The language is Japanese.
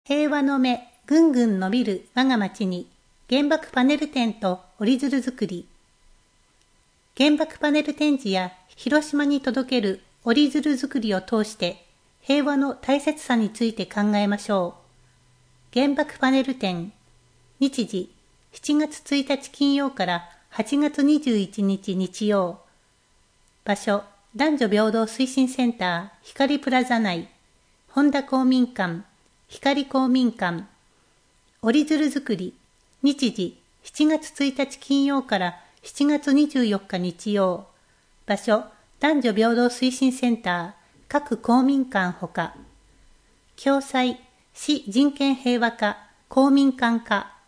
平和の芽、ぐんぐん伸びる我が町に、原爆パネル展と折り鶴作り。原爆パネル展示や広島に届ける折り鶴作りを通して、平和の大切さについて考えましょう。原爆パネル展、日時、7月1日金曜から8月21日日曜。場所、男女平等推進センター、光プラザ内、本田公民館、光公民館。折り鶴作り、日時、7月1日金曜から7月24日日曜。場所、男女平等推進センター、各公民館ほか。共催、市人権平和課、公民館課。